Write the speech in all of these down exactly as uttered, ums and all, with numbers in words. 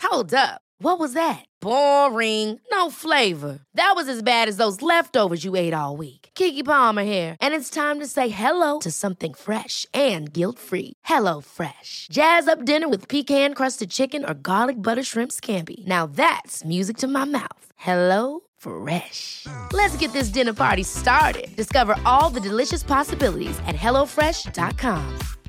Hold up. What was that? Boring. No flavor. That was as bad as those leftovers you ate all week. Keke Palmer here, and it's time to say hello to something fresh and guilt-free. Hello Fresh. Jazz up dinner with pecan-crusted chicken or garlic butter shrimp scampi. Now that's music to my mouth. Hello Fresh. Let's get this dinner party started. Discover all the delicious possibilities at hello fresh dot com.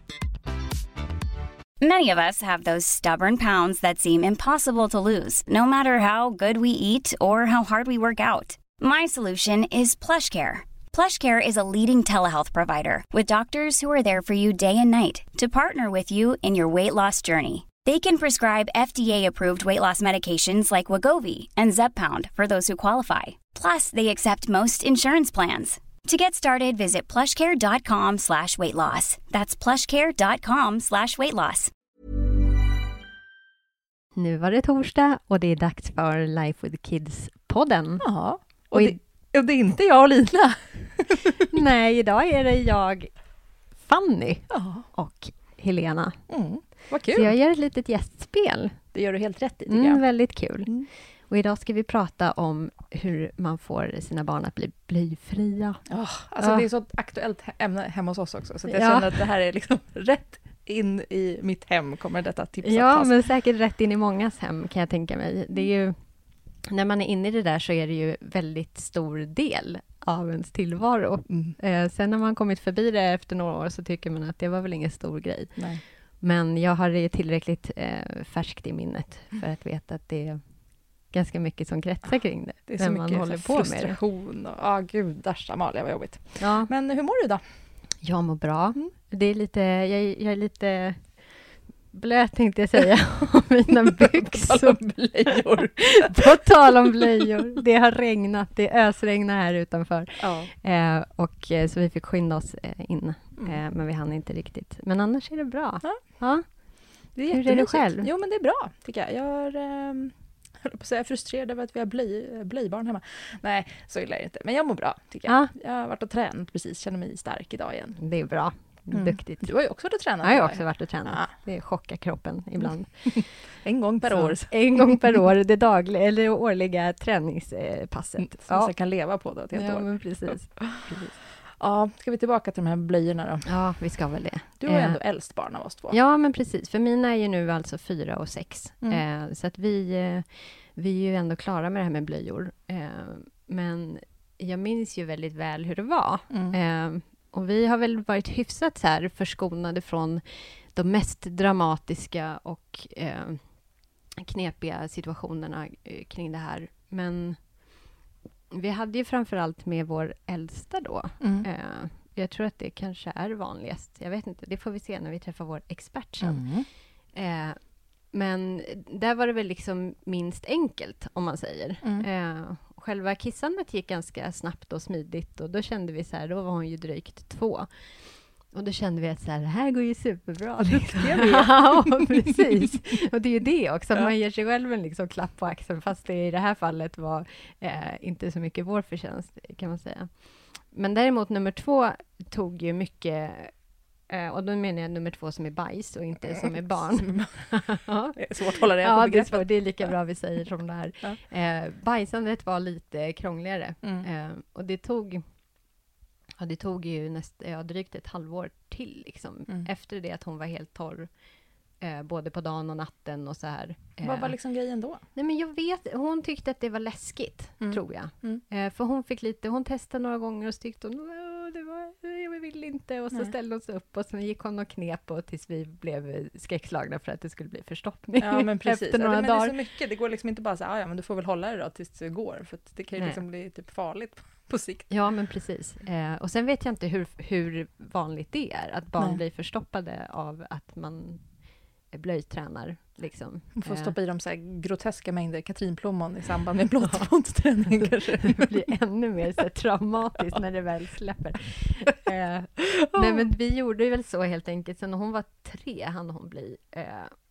Many of us have those stubborn pounds that seem impossible to lose, no matter how good we eat or how hard we work out. My solution is PlushCare. PlushCare is a leading telehealth provider with doctors who are there for you day and night to partner with you in your weight loss journey. They can prescribe F D A-approved weight loss medications like Wegovy and Zepbound for those who qualify. Plus, they accept most insurance plans. To get started, visit plushcare.com slash weight loss. That's plushcare.com slash weight loss. Nu var det torsdag och det är dags för Life with Kids-podden. Ja, och, och, det, och det är inte jag och Lina. Nej, idag är det jag, Fanny ja. och Helena. Mm, vad kul. Så jag gör ett litet gästspel. Det gör du helt rätt i, tycker mm, jag. Väldigt kul. Mm. Och idag ska vi prata om hur man får sina barn att bli blyfria. Oh, alltså ja. Det är så ett aktuellt ämne hemma hos oss också. Så jag ja. känner att det här är liksom rätt in i mitt hem kommer detta tips att Ja, tas. men säkert rätt in i mångas hem kan jag tänka mig. Det är ju, när man är inne i det där så är det ju väldigt stor del av ens tillvaro. Mm. Eh, sen när man kommit förbi det efter några år så tycker man att det var väl ingen stor grej. Nej. Men jag har det tillräckligt eh, färskt i minnet för att veta att det är ganska mycket som kretsar kring det. Det är så man mycket håller så på frustration. med det. Ja, oh, gud, Dasha, Amalia, vad jobbigt. Ja. Men hur mår du då? Jag mår bra. Mm. Det är lite, jag, jag är lite blöt tänkte jag säga om mina byxor. På tal om blöjor. På tal om blöjor. Det har regnat, det ösregnar här utanför. Ja. Eh, och eh, så vi fick skynda oss eh, in. Mm. Eh, men vi hann inte riktigt. Men annars är det bra. Ja. Ja. Det är Hur är du själv? Jo, men det är bra, tycker jag. Jag är, eh, jag på att säga, frustrerad över att vi har blöj, blöjbarn hemma. Nej, så illa är det inte. Men jag mår bra, tycker jag. Ja. Jag har varit och tränat precis. Känner mig stark idag igen. Det är bra. Mm. Duktigt. Du har ju också varit och tränat. Jag har ju idag. också varit och tränat. Ja. Det chockar kroppen ibland. En gång per Så, år. En gång per år. Det dagliga eller årliga träningspasset. Som Ja. man kan leva på då ett helt Ja, år. men precis. precis. Ja, ska vi tillbaka till de här blöjorna då? Ja, vi ska väl det. Du är Eh, ändå äldst barn av oss två. Ja, men precis. För mina är ju nu alltså fyra och sex. Mm. Eh, så att vi, eh, vi är ju ändå klara med det här med blöjor. Eh, men jag minns ju väldigt väl hur det var. Mm. Eh, och vi har väl varit hyfsat så här förskonade från de mest dramatiska och eh, knepiga situationerna eh, kring det här. Men vi hade ju framförallt med vår äldsta då. Mm. Eh, jag tror att det kanske är vanligast. Jag vet inte, det får vi se när vi träffar vår expert sen. Mm. Eh, men där var det väl liksom minst enkelt, om man säger. Mm. Eh, själva kissandet gick ganska snabbt och smidigt. Och då kände vi så här, då var hon ju drygt två. Och då kände vi att så här, det här går ju superbra. Ja, precis. Och det är ju det också. Man ger sig själv en liksom klapp på axeln. Fast det i det här fallet var eh, inte så mycket vår förtjänst, kan man säga. Men däremot nummer två tog ju mycket... Eh, och då menar jag nummer två som är bajs och inte som är barn. Ja. Det är svårt att hålla reda på Ja, det är, begreppet. svårt. Det är lika bra vi säger som det här. Ja. Eh, bajsandet var lite krångligare. Mm. Eh, och det tog... Ja, det tog ju näst, ja, drygt ett halvår till. Liksom. Mm. Efter det att hon var helt torr. Eh, både på dagen och natten och så här. Eh, Vad var liksom grejen då? Nej, men jag vet, hon tyckte att det var läskigt, Mm. tror jag. Mm. Eh, för hon fick lite, hon testade några gånger och så tyckte hon, "Åh, det var, jag vill inte. Och så Nej. ställde hon sig upp och sen gick hon och knep och tills vi blev skräckslagna för att det skulle bli förstoppning. Ja, men precis. Efter några ja, men dagar. det är så mycket. Det går liksom inte bara så här, ja, men du får väl hålla det då tills det går. För att det kan ju Nej. liksom bli typ farligt på, på sikt. Ja, men precis. Eh, och sen vet jag inte hur, hur vanligt det är att barn Nej. blir förstoppade av att man blöjtränar. Liksom. Man får Eh, stoppa i dem så här groteska mängder katrinplommon i samband med blottfondsträning kanske. det blir ännu mer så här traumatiskt när det väl släpper. Eh, nej, men vi gjorde ju väl så helt enkelt. Sen när hon var tre hann hon bli. Eh,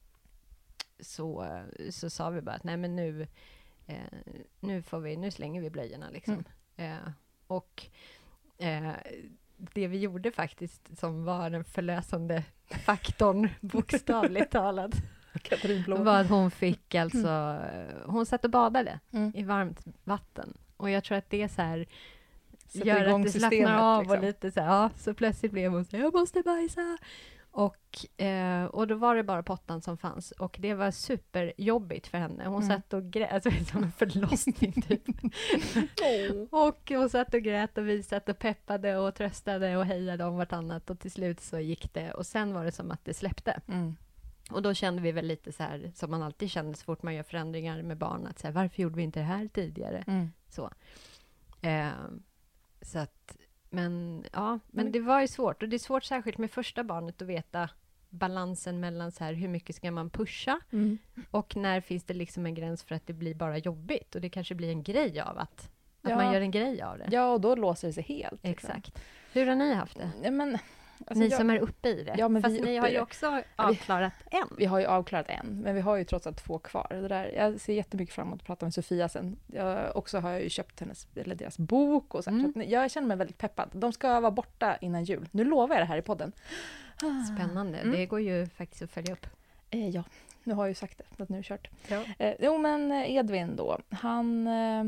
så, så sa vi bara att nej, men nu, eh, nu, får vi, nu slänger vi blöjorna. Liksom. Mm. Eh, och eh, det vi gjorde faktiskt som var den förlösande faktorn, bokstavligt talat, Katrin Blom. var att hon fick alltså, hon satt och badade Mm. i varmt vatten. Och jag tror att det är så här, Sätter gör igång att det systemet, slappnar av liksom. och lite så här, ja, så plötsligt blev hon så här, jag måste bajsa. Och, eh, och då var det bara pottan som fanns. Och det var superjobbigt för henne. Hon Mm. satt och grät, alltså som en förlossning typ. Och hon satt och grät och vi satt och peppade och tröstade och hejade om vartannat. Och till slut så gick det. Och sen var det som att det släppte. Mm. Och då kände vi väl lite så här, som man alltid känner så fort man gör förändringar med barn. Att så här, varför gjorde vi inte det här tidigare? Mm. Så. Eh, så att, men ja, men Mm. det var ju svårt. Och det är svårt särskilt med första barnet att veta balansen mellan så här, hur mycket ska man pusha Mm. och när finns det liksom en gräns för att det blir bara jobbigt och det kanske blir en grej av att, att Ja. man gör en grej av det. Ja, och då låser det sig helt. liksom. Exakt. Hur har ni haft det? Ja, men, alltså, ni jag, som är uppe i det. Ja, men Fast vi är ni uppe har i ju det. också avklarat en. Vi har ju avklarat en, men vi har ju trots allt två kvar. Det där, jag ser jättemycket fram emot att prata med Sofia sen. Jag, också har jag ju köpt hennes, eller deras bok. Och så, Mm. så att jag känner mig väldigt peppad. De ska vara borta innan jul. Nu lovar jag det här i podden. Spännande. Mm. Det går ju faktiskt att följa upp. Eh, ja, nu har jag ju sagt det, att nu är det kört. Ja. Eh, jo, men Edvin då, han... Eh,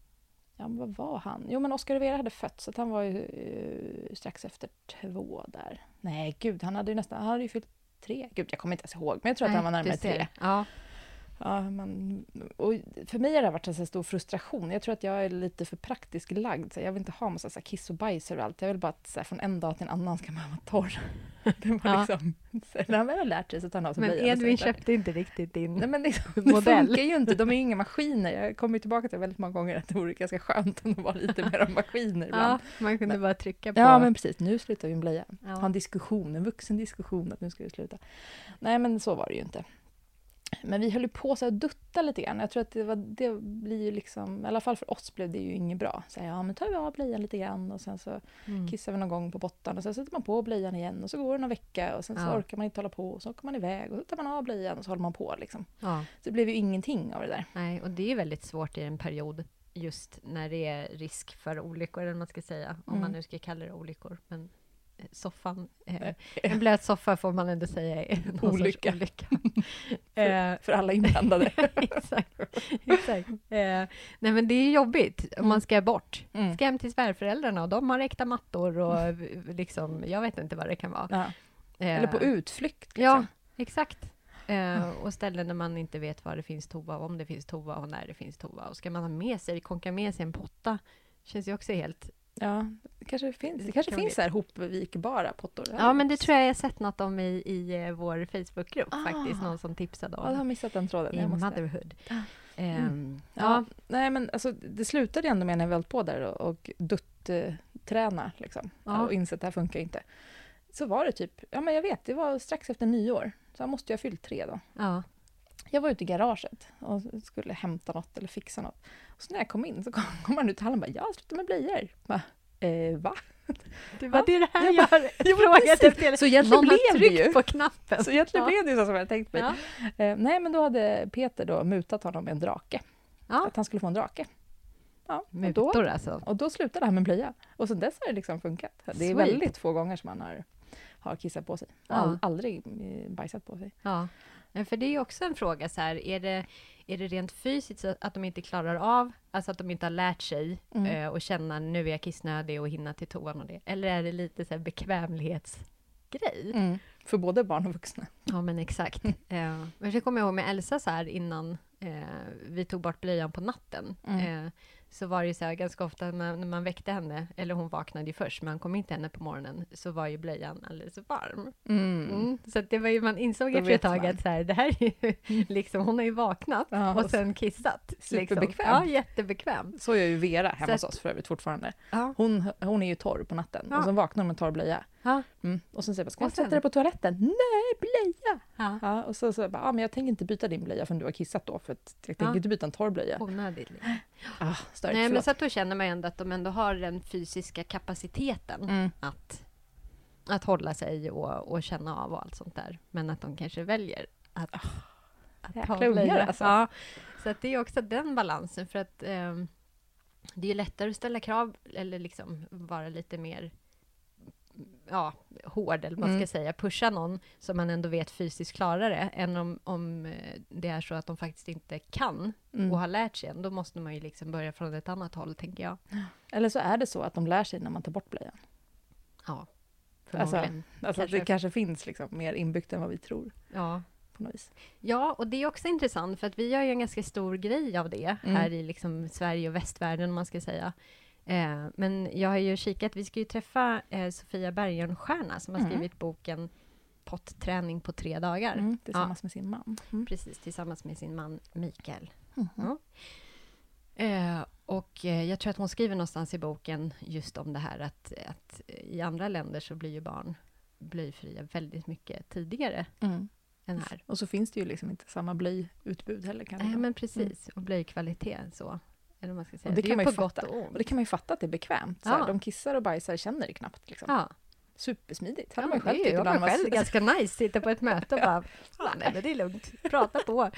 ja, vad var han? Jo, men Oscar Rivera hade fötts, så att han var ju eh, strax efter två där. Nej, gud, han hade ju nästan... Han hade ju fyllt tre. Gud, jag kommer inte ens ihåg, men jag tror att han var närmare tre. Ja. Ja, man, och för mig har det varit en så stor frustration. Jag tror att jag är lite för praktisk lagd. Så jag vill inte ha massa så här kiss och bajs överallt. Jag vill bara att så här, från en dag till en annan ska man vara torr. Det var Ja. liksom, så när han väl har lärt sig så tar han av sig Men blöjan och så är Edvin det klart. köpte inte riktigt din Nej, men liksom, det modell. funkar ju inte. De är ju inga maskiner. Jag kommer ju tillbaka till väldigt många gånger att det vore ganska skönt om det var lite mer om maskiner ibland. Ja, man kunde Men- bara trycka på. Ja, men precis. Nu slutar vi en blöja. Ja. Ha en diskussion, en vuxen diskussion att nu ska vi sluta. Nej, men så var det ju inte. Men vi höll ju på så att dutta lite grann. Jag tror att det, var, det blir ju liksom, i alla fall för oss blev det ju inget bra. Så ja, men tar vi av blöjan lite grann och sen så Mm. kissar vi någon gång på botten och sen sätter man på blöjan igen och så går det någon vecka och sen så Ja. orkar man inte hålla på och så åker man iväg och så tar man av blöjan och så håller man på liksom. Ja. Så det blev ju ingenting av det där. Nej, och det är väldigt svårt i en period just när det är risk för olyckor, eller vad man ska säga, om Mm. man nu ska kalla det olyckor. Men eh, soffan, eh, en blöt soffa får man ändå säga är någon sorts Olycka. olycka. eh, För alla inblandade. exakt. exakt. Eh, nej, men det är ju jobbigt om man ska bort. Mm. Ska hem till svärföräldrarna och de har äkta mattor och liksom, jag vet inte vad det kan vara. Ja. Eh, Eller på utflykt. Liksom. Ja, exakt. Eh, och ställen där man inte vet var det finns tova, om det finns tova och när det finns tova. Och ska man ha med sig, konka med sig en potta, känns ju också helt... Ja, det kanske finns, det Det kanske kan finns bli. så här hopvikbara pottor. Ja, men det tror jag jag sett något om i, i eh, vår Facebookgrupp Ah. faktiskt. Någon som tipsade Ja, jag har om missat den tråden. i Jag måste. Motherhood. Mm. Ehm, Ja, ja, nej men alltså det slutade ju ändå med när vi höll på där och, och dutt-träna liksom. Ja. Och insett att det här funkar inte. Så var det typ, ja men jag vet, det var strax efter nyår. Så jag måste jag ha fyllt tre då. ja. Jag var ute i garaget och skulle hämta något eller fixa något. Och så när jag kom in så kom, kom han ut i hallen och bara, jag har slutat med blöjor. Bara, eh, va? Det var Ja, det det här jag jag, bara- jag Ja, men frågade precis. efter. Så egentligen Någon har blev det tryckt ju. på knappen. Så egentligen Ja. blev det ju så som jag tänkt mig. Ja. Eh, nej, men då hade Peter då mutat honom med en drake. Ja. Att han skulle få en drake. Ja, och, då, Mutor alltså. och då slutade han med blöja. Och sen dess har det liksom funkat. Det är Sweet. väldigt få gånger som man har, har kissat på sig. Ja. All, aldrig eh, bajsat på sig. Ja, men för det är ju också en fråga så här, är det, är det rent fysiskt så att de inte klarar av, alltså att de inte har lärt sig Mm. eh, och känna nu är jag kissnödig och hinna till toan och det, eller är det lite så här bekvämlighetsgrej? Mm. För både barn och vuxna. Ja, men exakt. Eh, men jag kommer ihåg med Elsa så här innan eh, vi tog bort blöjan på natten. Mm. Eh, så var det ju så här ganska ofta när man, när man väckte henne, eller hon vaknade ju först, men kom inte henne på morgonen, så var ju blöjan alldeles för varm. Mm. Mm. Så att det var ju, man insåg Då efter ett vet tag man. att så här, det här är ju liksom, hon har ju vaknat Ja, och och sen kissat. superbekväm. Liksom. Ja, jättebekväm. Så gör ju Vera hemma Så hos att- oss för övrigt fortfarande. Ja. Hon, hon är ju torr på natten. Ja. Och så vaknar hon med en torr blöja. Ja. Mm. Och sen säger jag, ska jag Och sen? sätta dig på toaletten? Nej, blöja! Ja. Ja, och så, så bara, ah, men jag tänker inte byta din blöja förrän du har kissat då. För att jag tänker Ja. inte byta en torr blöja. Onödigt. Liksom. Ah, störigt, Nej, men förlåt. så att då känner man ju ändå att de ändå har den fysiska kapaciteten Mm. att, att hålla sig och, och känna av och allt sånt där. Men att de kanske väljer att, att jäkla ta ungar, blöja. alltså. Ja, så att det är också den balansen, för att ehm, det är lättare att ställa krav eller liksom vara lite mer ja, hård, eller vad man ska Mm. säga, pusha någon som man ändå vet fysiskt klarar det, än om, om eh, det är så att de faktiskt inte kan Mm. och har lärt sig än. Då måste man ju liksom börja från ett annat håll, tänker jag. Eller så är det så att de lär sig när man tar bort blöjan. Ja, Alltså, förmodligen. alltså att det kanske finns liksom mer inbyggt än vad vi tror Ja. på något vis. Ja, och det är också intressant, för att vi gör ju en ganska stor grej av det Mm. här i liksom Sverige och västvärlden, om man ska säga. Eh, men jag har ju kikat, vi ska ju träffa eh, Sofia Bergenstierna som har Mm. skrivit boken Potträning på tre dagar. Mm, tillsammans med sin man. Mm. Precis, tillsammans med sin man Mikael. Mhm. Ja. Eh, och eh, jag tror att hon skriver någonstans i boken just om det här att, att i andra länder så blir ju barn blöjfria väldigt mycket tidigare Mm. än här. Och så finns det ju liksom inte samma blöjutbud heller. Kanske. Nej, men precis. Och blöjkvalitet så. Eller vad man ska säga. Och det det kan är man ju ju på gott fatta. och ont. Och det kan man ju fatta att det är bekvämt. Så Ja. här, de kissar och bajsar, känner det knappt. Liksom. Ja, Supersmidigt. ja Hade man ju själv det är tyckt ju ibland. man själv Man- ganska nice. Sitta på ett möte och bara, "Ja, nej men det är lugnt, prata på."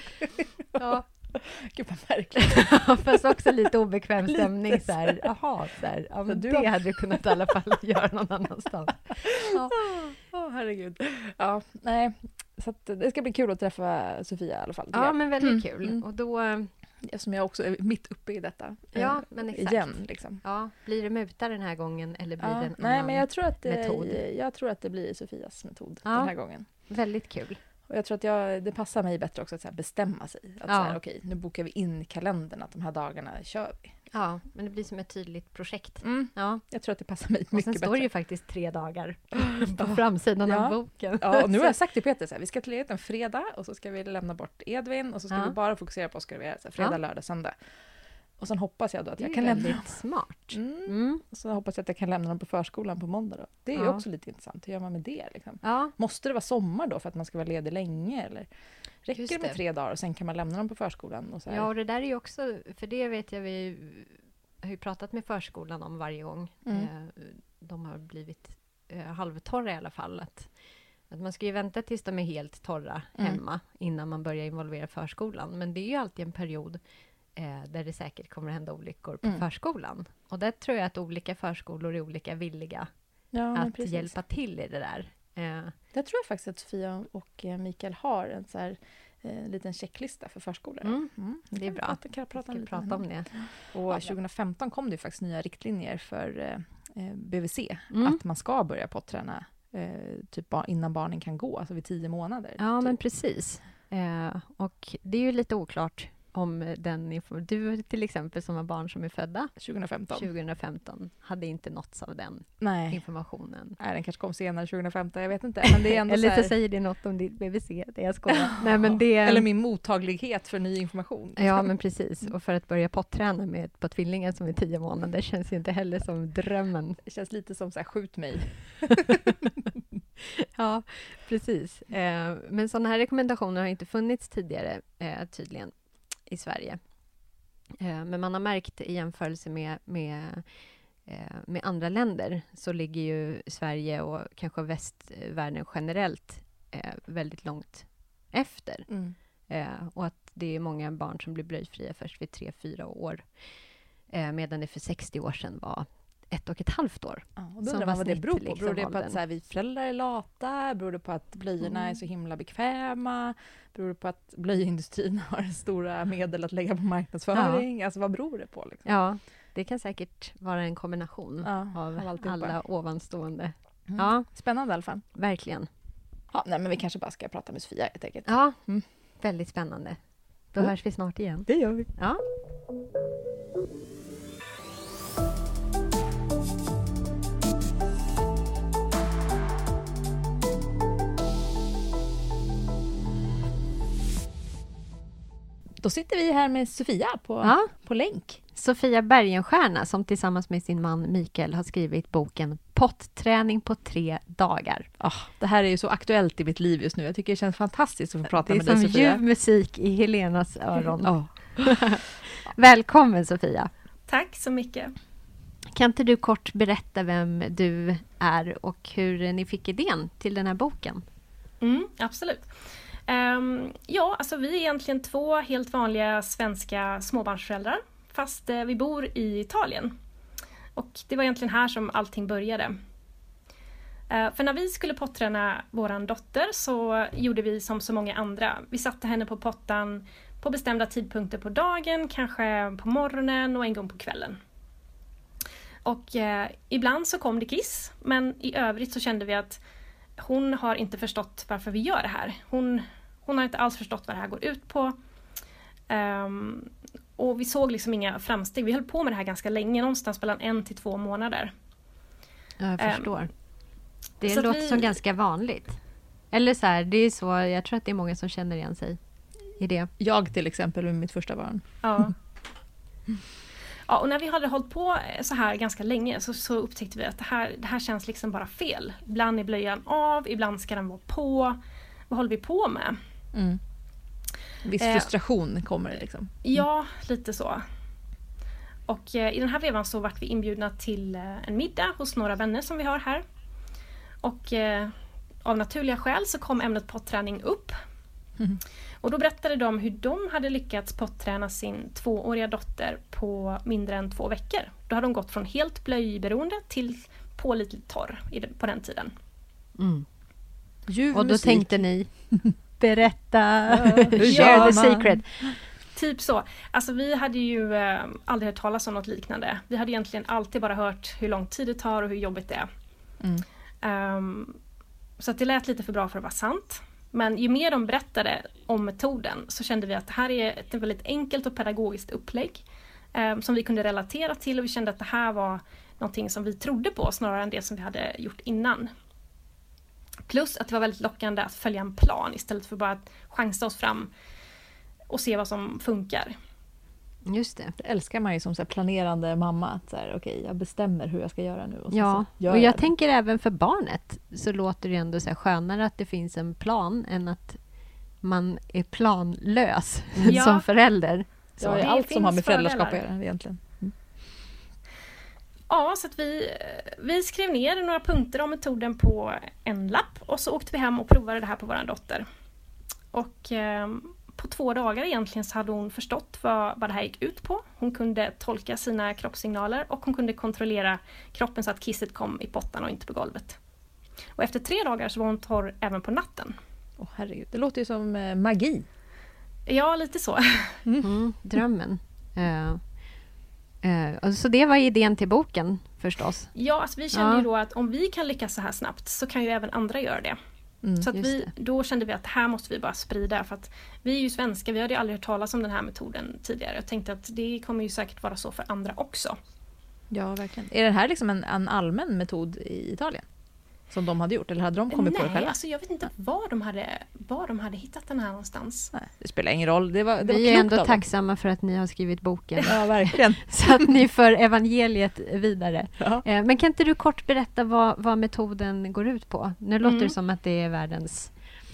Ja, Gud vad märkligt. fast också lite obekväm stämning. Så här, jaha, så här, ja, men du det har- hade du kunnat i alla fall göra någon annanstans. Ja. Åh, herregud. Ja, nej. Så att det ska bli kul att träffa Sofia i alla fall. tycker Ja, jag. men väldigt Mm, kul. mm. Och då, eh, Eftersom jag också är mitt uppe i detta. ja, eh, men exakt. Igen, liksom. Ja, blir det muta den här gången eller blir Ja, det en nej, annan? men jag tror, att det, metod? jag tror att det blir Sofias metod Ja. den här gången. Väldigt kul. Och jag tror att jag, det passar mig bättre också att så här bestämma sig. Att Ja. så här, okej, nu bokar vi in i kalendern att de här dagarna kör vi. Ja, men det blir som ett tydligt projekt. Mm. Ja. Jag tror att det passar mig Och mycket sen bättre. står det ju faktiskt tre dagar på framsidan Ja. av boken. Ja, och nu har jag sagt till Peter så här, vi ska till ledigt en fredag och så ska vi lämna bort Edvin och så ska Ja. vi bara fokusera på Oscar Vera, så här, fredag, Ja. lördag, söndag. Och sen hoppas jag då att Det är jag ju kan lämna väldigt smart. Mm. Mm. Och så hoppas jag att jag kan lämna dem på förskolan på måndag då. Det är ju Ja. också lite intressant. Hur gör man med det? Liksom? Ja, Måste det vara sommar då för att man ska vara ledig länge? Eller räcker Just det med det. tre dagar och sen kan man lämna dem på förskolan? Och så här? ja, och det där är ju också, för det vet jag, vi har ju pratat med förskolan om varje gång. Mm. Eh, de har blivit eh, halvtorra i alla fall. Att, att man ska ju vänta tills de är helt torra Mm. hemma innan man börjar involvera förskolan. Men det är ju alltid en period eh, där det säkert kommer att hända olyckor på Mm. förskolan. Och där tror jag att olika förskolor är olika villiga ja, men att precis. hjälpa till i det där. Eh, Jag tror faktiskt att Sofia och eh, Mikael har en så här, eh, liten checklista för förskolor. Mm. Mm. Det är Kan bra. Prata, kan jag vi prata, ska lite prata med om henne. det. Och tjugohundrafemton kom det ju faktiskt nya riktlinjer för eh, eh, B V C. Mm. Att man ska börja potträna eh, typ ba- innan barnen kan gå, alltså vid tio månader. Ja, typ. men precis. Eh, och det är ju lite oklart om den info- du till exempel som har barn som är födda tjugohundrafemton. tjugohundrafemton hade inte nåtts av den Nej. informationen. Nej, den kanske kom senare tjugohundrafemton, jag vet inte. Men det är ändå Eller så så här, säger det något om ditt B V C, det jag skojar. Nej, men det, Eller min mottaglighet för ny information. ja, men precis. Och för att börja potträna med ett par tvillingar som är tio månader känns ju inte heller som drömmen. Det känns lite som så här, skjut mig. Ja, precis. Eh, men sådana här rekommendationer har inte funnits tidigare, eh, tydligen, i Sverige. Eh, men man har märkt i jämförelse med, med, eh, med andra länder så ligger ju Sverige och kanske västvärlden generellt eh, väldigt långt efter. Mm. Eh, och att det är många barn som blir blöjfria först vid tre, fyra år. Eh, medan det för sextio år sedan var ett och ett halvt år. Ja, och då Som undrar var man vad det snitt, beror på. liksom, Beror det på åldern. att så här, vi föräldrar är lata? Beror det på att blöjorna Mm. är så himla bekväma? Beror det på att blöjindustrin har stora medel att lägga på marknadsföring? Alltså vad beror det på? Liksom? Ja, det kan säkert vara en kombination Ja, av av alltihopa. alla ovanstående. Mm. Ja, Spännande i alla fall. verkligen. Ja, nej, men vi kanske bara ska prata med Sofia helt enkelt. Ja, Mm. väldigt spännande. Då Mm. hörs vi snart igen. Det gör vi. Ja. Då sitter vi här med Sofia på, Ja. på länk. Sofia Bergenstierna som tillsammans med sin man Mikael har skrivit boken Potträning på tre dagar. Oh, det här är ju så aktuellt i mitt liv just nu. Jag tycker det känns fantastiskt att få prata det är med dig, som Sofia. ljuv musik i Helenas öron. Ja. Välkommen Sofia. Tack så mycket. Kan inte du kort berätta vem du är och hur ni fick idén till den här boken? Mm, absolut. Um, ja, alltså vi är egentligen två helt vanliga svenska småbarnsföräldrar. Fast uh, vi bor i Italien. Och det var egentligen här som allting började. För när vi skulle potträna våran dotter så gjorde vi som så många andra. Vi satte henne på pottan på bestämda tidpunkter på dagen, kanske på morgonen och en gång på kvällen. Och eh, ibland så kom det kiss, men i övrigt så kände vi att hon har inte förstått varför vi gör det här. Hon, hon har inte alls förstått vad det här går ut på. Um, och vi såg liksom inga framsteg. Vi höll på med det här ganska länge, någonstans mellan en till två månader. Ja, jag förstår. Um, det så låter vi... som ganska vanligt. Eller så här, det är så, jag tror att det är många som känner igen sig i det. Jag till exempel med mitt första barn. Ja. Ja, och när vi hade hållit på så här ganska länge så, så upptäckte vi att det här, det här känns liksom bara fel. Ibland är blöjan av, ibland ska den vara på. Vad håller vi på med? Mm. Viss frustration eh, kommer det liksom. Mm. Ja, lite så. Och eh, i den här vevan så vart vi inbjudna till eh, en middag hos några vänner som vi har här. Och eh, av naturliga skäl så kom ämnet potträning upp. Mm. Och då berättade de hur de hade lyckats potträna sin tvååriga dotter på mindre än två veckor. Då hade de gått från helt blöjberoende till pålitligt torr på den tiden. Mm. Ljuv och då musik. Tänkte ni, berätta, hur share the secret. Typ så. Alltså vi hade ju eh, aldrig hört talas om något liknande. Vi hade egentligen alltid bara hört hur lång tid det tar och hur jobbigt det är. Mm. Um, så att det lät lite för bra för att vara sant. Men ju mer de berättade om metoden så kände vi att det här är ett väldigt enkelt och pedagogiskt upplägg eh, som vi kunde relatera till, och vi kände att det här var någonting som vi trodde på snarare än det som vi hade gjort innan. Plus att det var väldigt lockande att följa en plan istället för bara att chansa oss fram och se vad som funkar. Just det. Det älskar man ju som så här planerande mamma. Att så här, okej, jag bestämmer hur jag ska göra nu. Och ja, så och jag, jag det. tänker även för barnet så låter det ändå så här skönare att det finns en plan än att man är planlös ja. som förälder. Så ja, det är allt som har med föräldraskap att göra egentligen. Mm. Ja, så att vi, vi skrev ner några punkter om metoden på en lapp och så åkte vi hem och provade det här på vår dotter. Och eh, på två dagar egentligen så hade hon förstått vad, vad det här gick ut på. Hon kunde tolka sina kroppssignaler och hon kunde kontrollera kroppen så att kisset kom i pottan och inte på golvet. Och efter tre dagar så var hon torr även på natten. Åh, herregud, det låter ju som eh, magi. Ja, lite så. Mm. Mm, drömmen. Uh. Uh, så det var idén till boken förstås. Ja, alltså vi kände ja. ju då att om vi kan lyckas så här snabbt så kan ju även andra göra det. Mm, så att vi, då kände vi att det här måste vi bara sprida, för att vi är ju svenska, vi hade ju aldrig hört talas om den här metoden tidigare. Jag tänkte att det kommer ju säkert vara så för andra också. Ja, verkligen. Är det här liksom en, en allmän metod i Italien? Som de hade gjort, eller hade de kommit Nej, på det själva? Alltså jag vet inte var de hade, var de hade hittat den här någonstans. Nej, det spelar ingen roll. Det var, det vi var är ändå av tacksamma för att ni har skrivit boken. Ja, verkligen. Så att ni för evangeliet vidare. Ja. Men kan inte du kort berätta vad, vad metoden går ut på? Nu låter mm. det som att det är världens...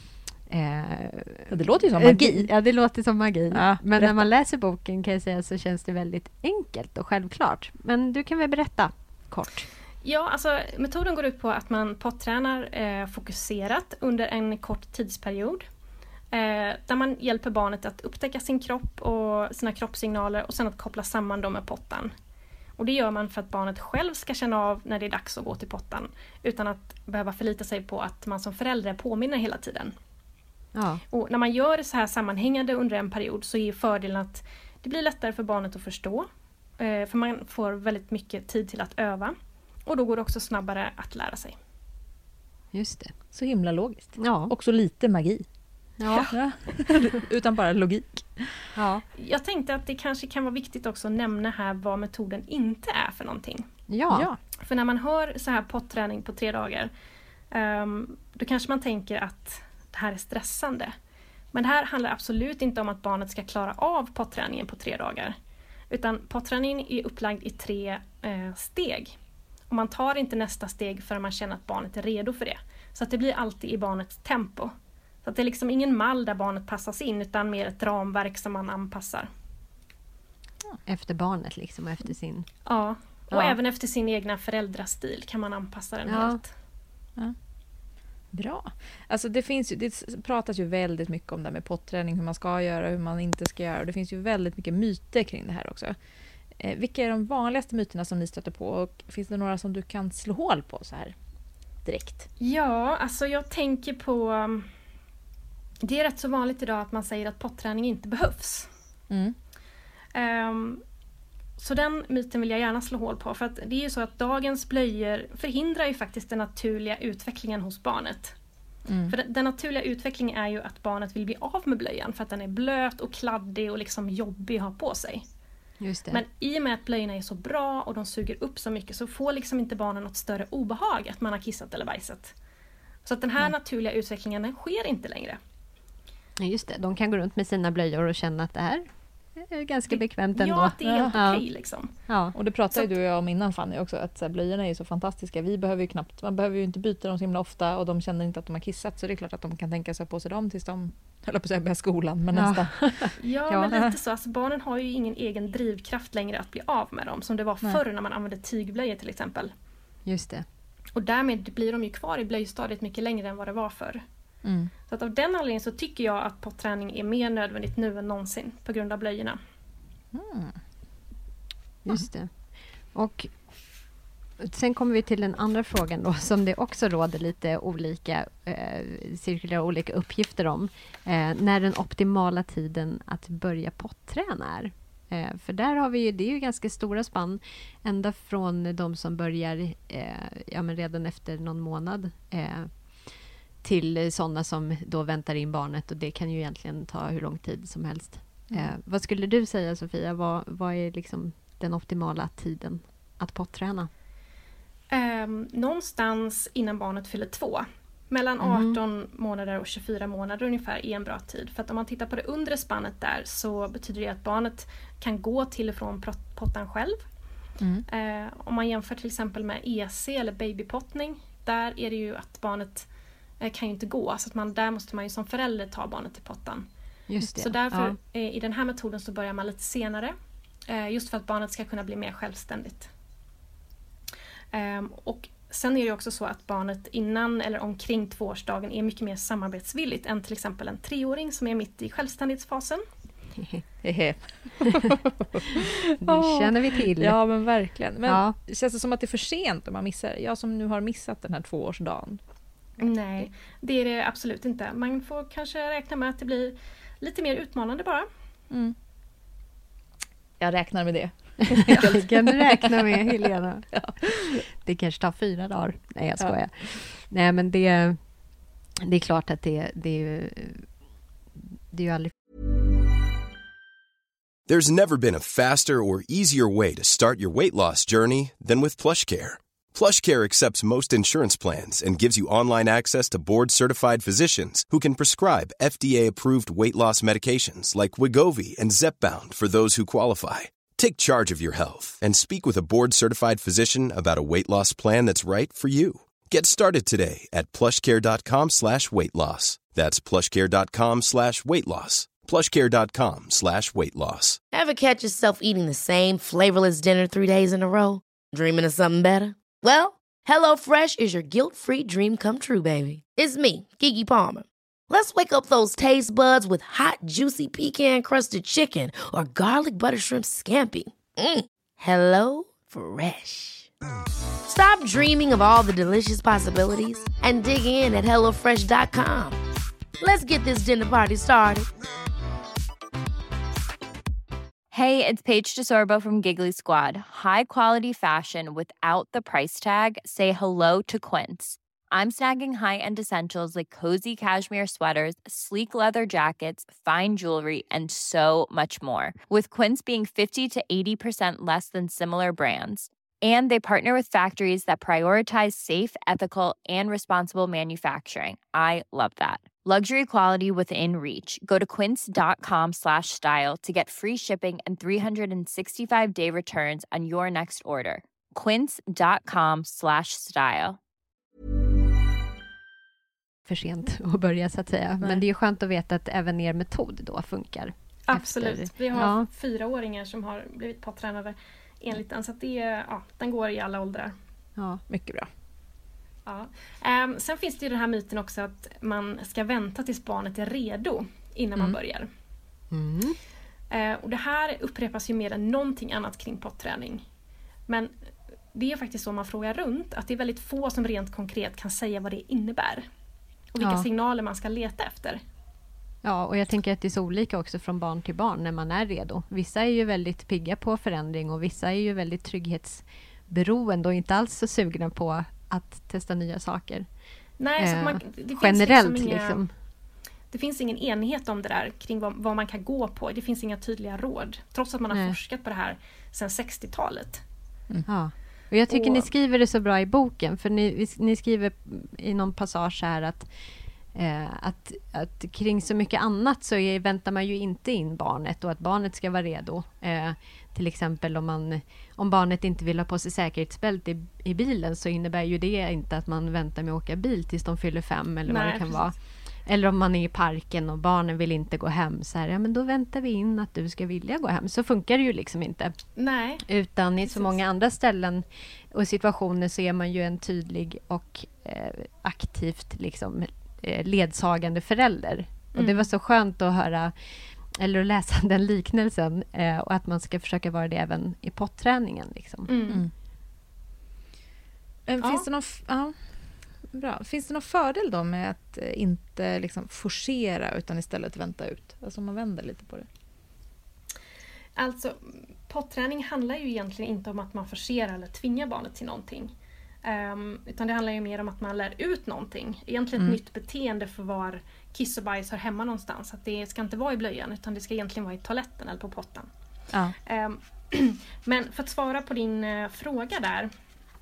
Eh, ja, det låter ju som magi. Ja, det låter som magi. Ja, men berätta. När man läser boken kan jag säga så känns det väldigt enkelt och självklart. Men du kan väl berätta kort. Ja, alltså metoden går ut på att man pottränar eh, fokuserat under en kort tidsperiod. Eh, där man hjälper barnet att upptäcka sin kropp och sina kroppssignaler och sen att koppla samman dem med pottan. Och det gör man för att barnet själv ska känna av när det är dags att gå till pottan. Utan att behöva förlita sig på att man som förälder påminner hela tiden. Ja. Och när man gör det så här sammanhängande under en period så är fördelen att det blir lättare för barnet att förstå. Eh, för man får väldigt mycket tid till att öva. Och då går det också snabbare att lära sig. Just det. Så himla logiskt. Ja. Också lite magi. Ja. Ja. Utan bara logik. Ja. Jag tänkte att det kanske kan vara viktigt också att nämna här vad metoden inte är för någonting. Ja. Ja. För när man hör så här potträning på tre dagar um, då kanske man tänker att det här är stressande. Men det här handlar absolut inte om att barnet ska klara av potträningen på tre dagar. Utan potträningen är upplagd i tre eh, steg. Och man tar inte nästa steg förrän man känner att barnet är redo för det. Så att det blir alltid i barnets tempo. Så att det är liksom ingen mall där barnet passas in utan mer ett ramverk som man anpassar. Efter barnet liksom, efter sin... Ja, och ja. även efter sin egna föräldrastil kan man anpassa den ja. helt. Ja. Bra. Alltså det, finns ju, det pratas ju väldigt mycket om det med potträning, hur man ska göra, hur man inte ska göra. Och det finns ju väldigt mycket myter kring det här också. Eh, vilka är de vanligaste myterna som ni stöter på? Och finns det några som du kan slå hål på så här? direkt? Ja, alltså jag tänker på... Det är rätt så vanligt idag att man säger att potträning inte behövs. Mm. Um, så den myten vill jag gärna slå hål på. För att det är ju så att dagens blöjor förhindrar ju faktiskt den naturliga utvecklingen hos barnet. Mm. För den, den naturliga utvecklingen är ju att barnet vill bli av med blöjan. För att den är blöt och kladdig och liksom jobbig att ha på sig. Just det. Men i och med att blöjorna är så bra och de suger upp så mycket så får liksom inte barnen något större obehag att man har kissat eller bajsat. Så att den här mm. naturliga utvecklingen den sker inte längre. Just det, de kan gå runt med sina blöjor och känna att det här är ganska bekvämt ändå. Ja, att det är helt ja. okej liksom. Ja. Och det pratade så ju du och jag om innan Fanny också, att så här, blöjorna är så fantastiska. Vi behöver ju knappt, man behöver ju inte byta dem så himla ofta och de känner inte att de har kissat, så det är klart att de kan tänka sig på sig dem tills de höll på att säga börja skolan, men ja. nästan. Ja, ja, men lite så. Alltså, barnen har ju ingen egen drivkraft längre att bli av med dem, som det var Nej. förr när man använde tygblöjor till exempel. Just det. Och därmed blir de ju kvar i blöjstadiet mycket längre än vad det var förr. Mm. Så att av den anledningen så tycker jag att potträning är mer nödvändigt nu än någonsin på grund av blöjorna. Mm. Just det. Och sen kommer vi till den andra frågan då, som det också råder lite olika eh, cirkulära olika uppgifter om. Eh, när den optimala tiden att börja potträna är. Eh, för där har vi ju, det är ju ganska stora spann. Ända från de som börjar eh, ja, men redan efter någon månad. Eh, till sådana som då väntar in barnet, och det kan ju egentligen ta hur lång tid som helst. Mm. Eh, vad skulle du säga, Sofia? Vad, vad är liksom den optimala tiden att potträna? Um, någonstans innan barnet fyller två. Mellan arton mm. månader och tjugofyra månader ungefär är en bra tid. För att om man tittar på det undre spannet där så betyder det att barnet kan gå till och från pottan själv. Mm. Uh, om man jämför till exempel med E C eller babypottning, där är det ju att barnet uh, kan ju inte gå. Så att man, där måste man ju som förälder ta barnet till pottan. Just det. Så därför ja. uh, i den här metoden så börjar man lite senare. Uh, just för att barnet ska kunna bli mer självständigt. Um, och sen är det också så att barnet innan eller omkring tvåårsdagen är mycket mer samarbetsvilligt än till exempel en treåring som är mitt i självständighetsfasen. Det känner vi till. Ja, men verkligen. Men ja. Känns det som att det är för sent om man missar? Jag som nu har missat den här tvåårsdagen. Nej, det är det absolut inte. Man får kanske räkna med att det blir lite mer utmanande bara. Mm. Jag räknar med det. Det kan du räkna med, Helena. Ja. Det kanske tar fyra dagar. Nej, jag skojar. Ja. Nej, men det, det är klart att det, det är ju det är ju aldrig... There's never been a faster or easier way to start your weight loss journey than with PlushCare. PlushCare accepts most insurance plans and gives you online access to board-certified physicians who can prescribe F D A-approved weight loss medications like Wegovy and Zepbound for those who qualify. Take charge of your health and speak with a board-certified physician about a weight loss plan that's right for you. Get started today at plushcare.com slash weight loss. That's plushcare.com slash weight loss. plushcare.com slash weight loss. Ever catch yourself eating the same flavorless dinner three days in a row? Dreaming of something better? Well, HelloFresh is your guilt-free dream come true, baby. It's me, Keke Palmer. Let's wake up those taste buds with hot, juicy pecan-crusted chicken or garlic butter shrimp scampi. Mm. Hello Fresh. Stop dreaming of all the delicious possibilities and dig in at hello fresh dot com. Let's get this dinner party started. Hey, it's Paige DeSorbo from Giggly Squad. High quality fashion without the price tag. Say hello to Quince. I'm snagging high-end essentials like cozy cashmere sweaters, sleek leather jackets, fine jewelry, and so much more. With Quince being fifty to eighty percent less than similar brands. And they partner with factories that prioritize safe, ethical, and responsible manufacturing. I love that. Luxury quality within reach. Go to quince.com slash style to get free shipping and three sixty-five day returns on your next order. Quince.com slash style. För sent att börja, så att säga. Nej. Men det är skönt att veta att även er metod då funkar. Absolut. Efter. Vi har ja. fyraåringar som har blivit pottränade enligt den. Så att det, ja, den går i alla åldrar. Ja, mycket bra. Ja. Um, sen finns det ju den här myten också att man ska vänta tills barnet är redo innan mm. man börjar. Mm. Uh, och det här upprepas ju mer än någonting annat kring potträning. Men det är faktiskt så man frågar runt, att det är väldigt få som rent konkret kan säga vad det innebär. Och vilka Ja. signaler man ska leta efter. Ja, och jag tänker att det är så olika också från barn till barn när man är redo. Vissa är ju väldigt pigga på förändring och vissa är ju väldigt trygghetsberoende och inte alls så sugna på att testa nya saker. Nej, så att man, det finns Generellt liksom, inga, liksom. det finns ingen enighet om det där kring vad, vad man kan gå på. Det finns inga tydliga råd. Trots att man har Nej. forskat på det här sedan sextiotalet. Ja. Och jag tycker Och- ni skriver det så bra i boken, för ni, ni skriver i någon passage här att, eh, att, att kring så mycket annat så är, väntar man ju inte in barnet och att barnet ska vara redo. Eh, till exempel om, man, om barnet inte vill ha på sig säkerhetsbälte i, i bilen så innebär ju det inte att man väntar med att åka bil tills de fyller fem eller vad Nej, det kan precis. vara. Eller om man är i parken och barnen vill inte gå hem, så här, ja men då väntar vi in att du ska vilja gå hem. Så funkar det ju liksom inte. Nej, Utan i så Precis. många andra ställen och situationer så är man ju en tydlig och eh, aktivt liksom, eh, ledsagande förälder. Och det Mm. var så skönt att höra eller att läsa den liknelsen eh, och att man ska försöka vara det även i potträningen. Liksom. mm. Mm. Eh, Ja. Finns det någon, f- ja, bra. Finns det någon fördel då med att eh, inte liksom forcera utan istället vänta ut? Alltså om man vänder lite på det. Alltså, potträning handlar ju egentligen inte om att man forcerar eller tvingar barnet till någonting. Ehm, utan det handlar ju mer om att man lär ut någonting. Egentligen Mm. ett nytt beteende för var kiss och bajs hör hemma någonstans. Att det ska inte vara i blöjan utan det ska egentligen vara i toaletten eller på pottan. Ja. Ehm, men för att svara på din eh, fråga där.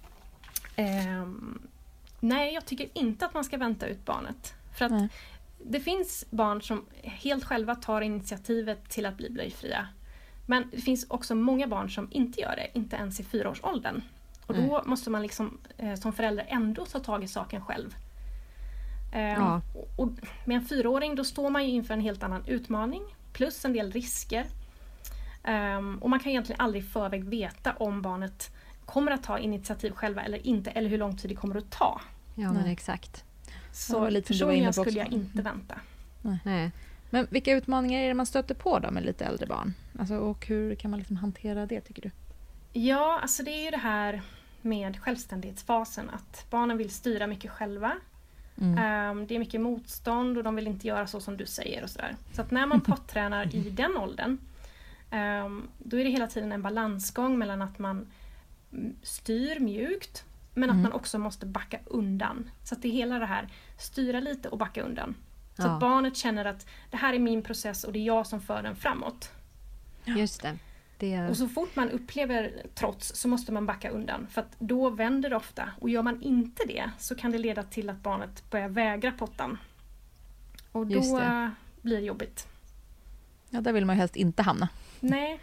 ehm, nej, jag tycker inte att man ska vänta ut barnet. För att Nej. det finns barn som helt själva tar initiativet till att bli blöjfria. Men det finns också många barn som inte gör det, inte ens i fyraårsåldern. Och då Nej. måste man liksom, eh, som förälder ändå ta tag i saken själv. Ehm, Ja. och, och med en fyraåring då står man ju inför en helt annan utmaning, plus en del risker. Ehm, och man kan egentligen aldrig i förväg veta om barnet kommer att ta initiativ själva eller inte, eller hur lång tid det kommer att ta. Ja, men Nej. exakt. Så Ja, lite som du var inne personligen på skulle också. jag inte vänta. Nej. Men vilka utmaningar är det man stöter på då med lite äldre barn? Alltså, och hur kan man liksom hantera det tycker du? Ja, alltså det är ju det här med självständighetsfasen, att barnen vill styra mycket själva. Mm. Ehm, det är mycket motstånd och de vill inte göra så som du säger och sådär. Så att när man pottränar i den åldern, ehm, då är det hela tiden en balansgång mellan att man mm, styr mjukt, men att Mm. man också måste backa undan. Så att det är hela det här, styra lite och backa undan. Så Ja. att barnet känner att det här är min process och det är jag som för den framåt. Just det. det. Och så fort man upplever trots så måste man backa undan. För att då vänder det ofta. Och gör man inte det så kan det leda till att barnet börjar vägra pottan. Och Just då det. eh, blir det jobbigt. Ja, där vill man ju helst inte hamna. Nej,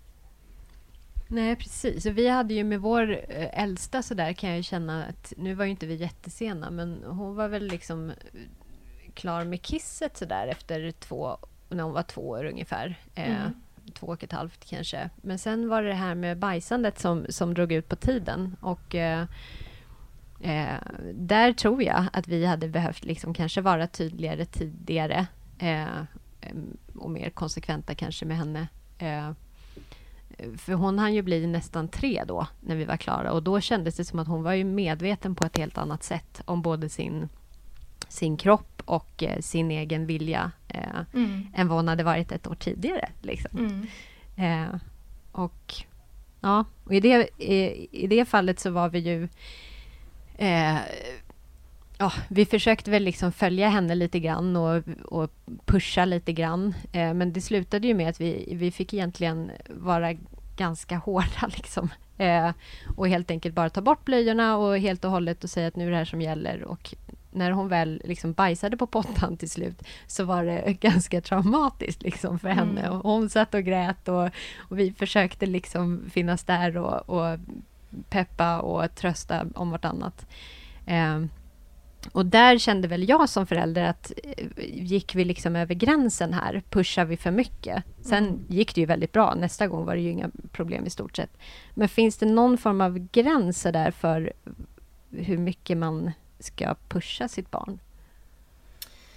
Nej, precis. Och vi hade ju med vår eh, äldsta så där kan jag ju känna att nu var ju inte vi jättesena, men hon var väl liksom eh, klar med kisset så där efter två, när hon var två år ungefär. Eh, Mm. Två och ett halvt kanske. Men sen var det det här med bajsandet som, som drog ut på tiden. Och eh, eh, där tror jag att vi hade behövt liksom kanske vara tydligare tidigare. Eh, em, och mer konsekventa kanske med henne. Eh, för hon hann ju bli nästan tre då när vi var klara. Och då kändes det som att hon var ju medveten på ett helt annat sätt om både sin, sin kropp och eh, sin egen vilja eh, mm. än vad hon hade varit ett år tidigare. Liksom. Mm. Eh, och ja, och i, det, i, i det fallet så var vi ju eh, ja, vi försökte väl liksom följa henne lite grann och, och pusha lite grann. Eh, men det slutade ju med att vi, vi fick egentligen vara ganska hårda liksom. Eh, och helt enkelt bara ta bort blöjorna och helt och hållet och säga att nu är det här som gäller. Och när hon väl liksom bajsade på pottan till slut så var det ganska traumatiskt liksom för henne. Mm. Och hon satt och grät och, och vi försökte liksom finnas där och, och peppa och trösta om vartannat. Eh, och där kände väl jag som förälder att eh, gick vi liksom över gränsen här, pushar vi för mycket. Sen Mm. gick det ju väldigt bra. Nästa gång var det ju inga problem i stort sett. Men finns det någon form av gräns där för hur mycket man ska pusha sitt barn?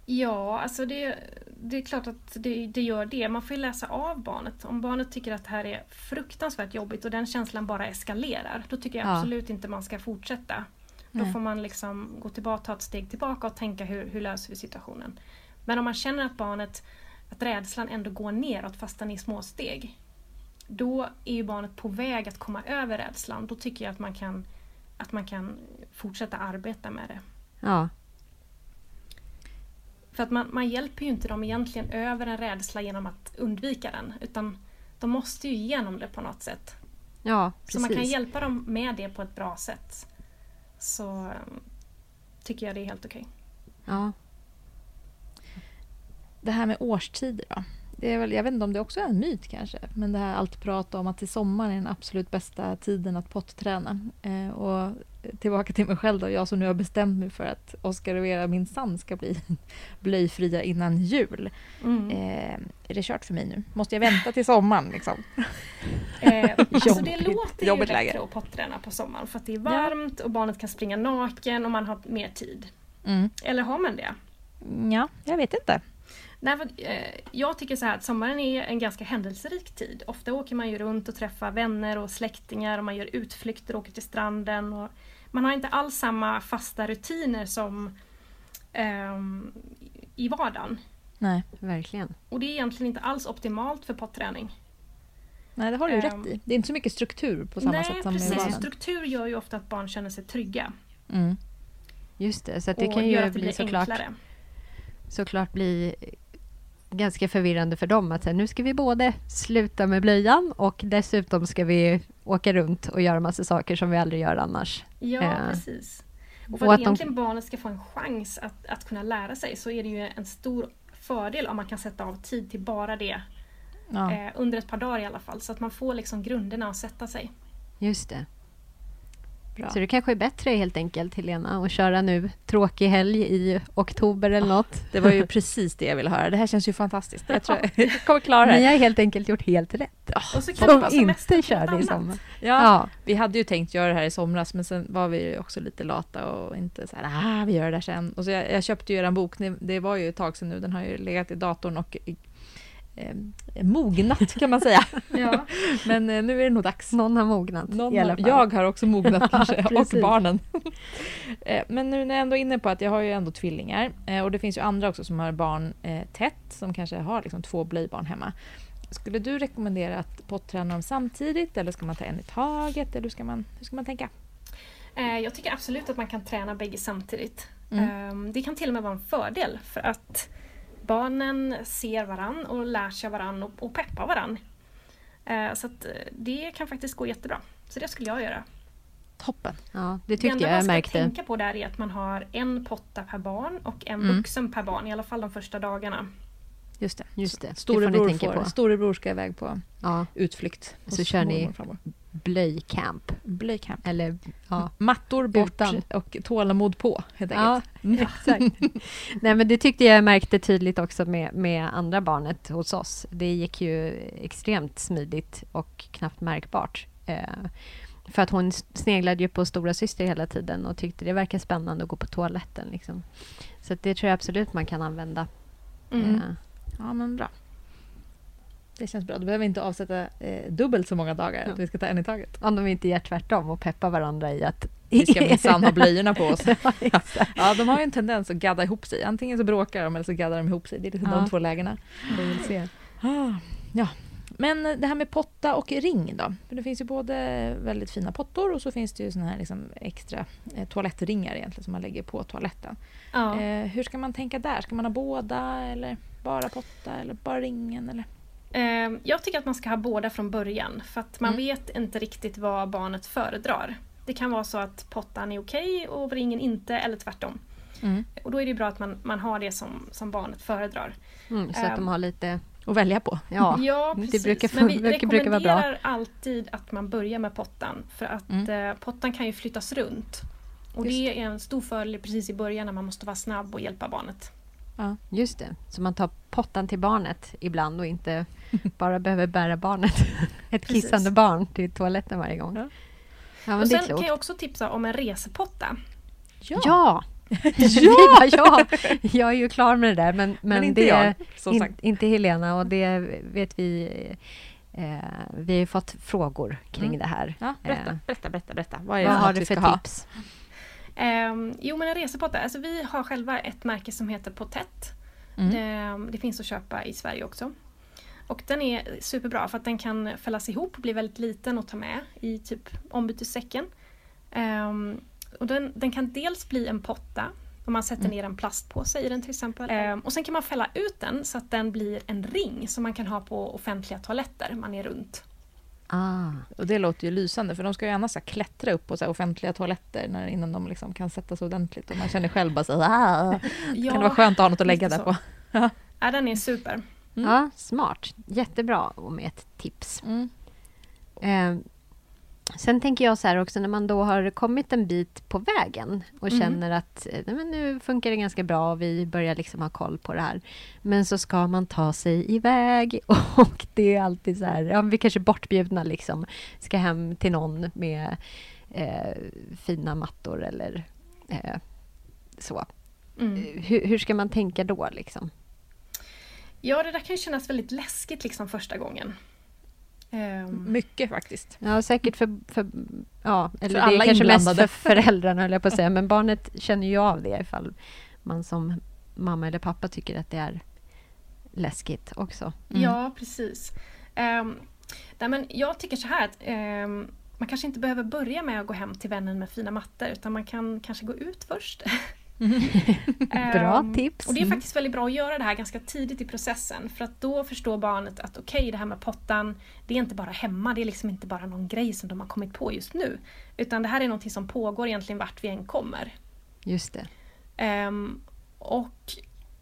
Ja, alltså det, det är klart att det, det gör det. Man får ju läsa av barnet. Om barnet tycker att det här är fruktansvärt jobbigt och den känslan bara eskalerar, då tycker jag Ja. absolut inte man ska fortsätta. Nej. Då får man liksom gå tillbaka, ta ett steg tillbaka och tänka hur, hur löser vi situationen. Men om man känner att barnet, att rädslan ändå går neråt fast den är i små steg, då är ju barnet på väg att komma över rädslan. Då tycker jag att man kan, att man kan fortsätta arbeta med det. Ja, För att man, man hjälper ju inte dem egentligen över en rädsla genom att undvika den. Utan de måste ju igenom det på något sätt. ja precis. Så man kan hjälpa dem med det på ett bra sätt. Så um, tycker jag det är helt okej. Ja. Det här med årstider då? Det är väl, jag vet inte om det också är en myt kanske. Men det här allt prat om att till sommaren är den absolut bästa tiden att potträna. Eh, och tillbaka till mig själv då. Jag som nu har bestämt mig för att Oscar och Vera minsann ska bli blöjfria innan jul. Mm. Eh, är det kört för mig nu? Måste jag vänta till sommaren liksom? Eh, alltså det Jobbigt- låter ju jobbigt bättre läge. att potträna på sommaren. För att det är varmt och barnet kan springa naken och man har mer tid. Mm. Eller har man det? Ja, jag vet inte. Nej, för, eh, jag tycker så här att sommaren är en ganska händelserik tid. Ofta åker man ju runt och träffar vänner och släktingar och man gör utflykter och åker till stranden. Och man har inte alls samma fasta rutiner som ehm, i vardagen. Nej. Verkligen. Och det är egentligen inte alls optimalt för potträning. Nej, det har du ju Ehm, rätt i. Det är inte så mycket struktur på samma Nej, sätt som i precis. vardagen. Struktur gör ju ofta att barn känner sig trygga. Mm. Just det, så att det och kan gör ju att det bli blir såklart, enklare. såklart bli ganska förvirrande för dem. Att säga, nu ska vi både sluta med blöjan och dessutom ska vi åka runt och göra massa saker som vi aldrig gör annars. Ja, Eh, precis. Och och för att, att de- egentligen barnet ska få en chans att, att kunna lära sig, så är det ju en stor fördel om man kan sätta av tid till bara det. Ja. Eh, under ett par dagar i alla fall. Så att man får liksom grunderna att sätta sig. Just det. Bra. Så det kanske är bättre helt enkelt, Helena, att köra nu tråkig helg i oktober eller något. Det var ju precis det jag ville höra. Det här känns ju fantastiskt. Jag tror jag kommer klara det. Ni har helt enkelt gjort helt rätt. Och så kan det Som vara semester inte till något körde i annat. sommar. Ja, Ja, vi hade ju tänkt göra det här i somras, men sen var vi också lite lata och inte så här, ah, vi gör det där sen. Och så jag, jag köpte ju er en bok, det- det var ju ett tag sedan nu, den har ju legat i datorn och eh, mognat kan man säga. Ja. Men eh, nu är det nog dags. någon har mognat Någon i alla har, fall. jag har också mognat kanske, och Precis. barnen. Eh, Men nu när jag ändå är inne på att jag har ju ändå tvillingar, eh, och det finns ju andra också som har barn eh, tätt, som kanske har liksom två blöjbarn hemma. Skulle du rekommendera att potträna dem samtidigt, eller ska man ta en i taget, eller hur ska man, hur ska man tänka? Eh, jag tycker absolut att man kan träna bägge samtidigt. Mm. Eh, det kan till och med vara en fördel, för att barnen ser varann och lär sig varann och, och peppar varann. Eh, så att eh, det kan faktiskt gå jättebra. Så det skulle jag göra. Toppen. Ja, det Det tyckte enda jag man jag ska märkte. tänka på där är att man har en potta per barn och en Mm. vuxen per barn, i alla fall de första dagarna. Just det. Just det, det får Storebror, ni tänka får, på. storebror ska iväg på Ja, utflykt. Så hos kör ni- mormor och farmor. blöjcamp. Blöjcamp. Eller, ja. Mattor bort Utan. och tålamod på, helt Ja, enkelt. Mm. exakt. Nej, men det tyckte jag märkte tydligt också med, med andra barnet hos oss. Det gick ju extremt smidigt och knappt märkbart. Eh, för att hon sneglade ju på stora syster hela tiden och tyckte det verkar spännande att gå på toaletten. Liksom. Så att det tror jag absolut man kan använda. Mm. Eh, Ja, men bra. Det känns bra. Du behöver inte avsätta eh, dubbelt så många dagar. Ja. Att vi ska ta en i taget. om de inte gör tvärtom och peppar varandra i att... Vi ska minsann ha blöjorna på oss. Ja, exakt. Ja, de har ju en tendens att gadda ihop sig. Antingen så bråkar de eller så gaddar de ihop sig. Det är liksom Ja. de två lägena. Vi vill se. Ah, ja. Men det här med potta och ring då? För det finns ju både väldigt fina pottor och så finns det ju såna här liksom extra eh, toalettringar egentligen som man lägger på toaletten. Ja. Eh, hur ska man tänka där? Ska man ha båda eller bara potta eller bara ringen? Eller? Eh, jag tycker att man ska ha båda från början, för att man Mm. vet inte riktigt vad barnet föredrar. Det kan vara så att pottan är okej och ringen inte, eller tvärtom. Mm. Och då är det bra att man, man har det som, som barnet föredrar. Mm, så att de har lite... Och välja på. Ja, Ja, det precis. brukar, Men vi brukar, brukar vara bra. rekommenderar alltid att man börjar med pottan. För att Mm. eh, pottan kan ju flyttas runt. Och Just det är en stor fördel precis i början när man måste vara snabb och hjälpa barnet. Ja. Just det, så man tar pottan till barnet ibland och inte bara behöver bära barnet, ett Precis. kissande barn, till toaletten varje gång. Ja. Ja, men Och det är sen klokt. kan jag också tipsa om en resepotta. Ja, ja! ja! Jag är ju klar med det där, men, men, men inte det jag, som in, sagt. inte Helena, och det vet vi. Eh, vi har fått frågor kring mm. det här. Ja, berätta, eh, berätta, berätta, berätta. Vad, är vad det har vi du för ska tips? Um, jo, men en resepotta. Alltså, vi har själva ett märke som heter Potett. Mm. Det, det finns att köpa i Sverige också. Och den är superbra för att den kan fällas ihop och bli väldigt liten och ta med i typ ombytessäcken. Um, och den, den kan dels bli en potta om man sätter mm. ner en plastpåse i den till exempel. Um, och sen kan man fälla ut den så att den blir en ring som man kan ha på offentliga toaletter. Man är runt. Ah. Och det låter ju lysande, för de ska ju annars så här klättra upp på så här offentliga toaletter när, innan de liksom kan sätta sig ordentligt. Och man känner själv bara så här, ja, kan det vara skönt att ha något att lägga där på. Ja, den är super. Mm. Ja, smart. Jättebra och med ett tips. Mm. Eh, sen tänker jag så här också, när man då har kommit en bit på vägen och mm. känner att nej, men nu funkar det ganska bra och vi börjar liksom ha koll på det här. Men så ska man ta sig iväg och det är alltid så här, ja, vi kanske är bortbjudna liksom, ska hem till någon med eh, fina mattor eller eh, så. Mm. Hur, hur ska man tänka då liksom? Ja, det där kan ju kännas väldigt läskigt liksom första gången. Um. Mycket faktiskt. Ja, säkert för, för ja, eller för det alla är kanske inblandade. mest för föräldrarna, höll jag på att säga. Men barnet känner ju av det ifall man som mamma eller pappa tycker att det är läskigt också. Mm. Ja, precis. Um, nej, men jag tycker så här att um, man kanske inte behöver börja med att gå hem till vännen med fina mattor, utan man kan kanske gå ut först. Bra um, tips. Och det är faktiskt väldigt bra att göra det här ganska tidigt i processen, för att då förstår barnet att okej, okay, det här med pottan, det är inte bara hemma, det är liksom inte bara någon grej som de har kommit på just nu, utan det här är någonting som pågår egentligen vart vi än kommer. Just det. Um, och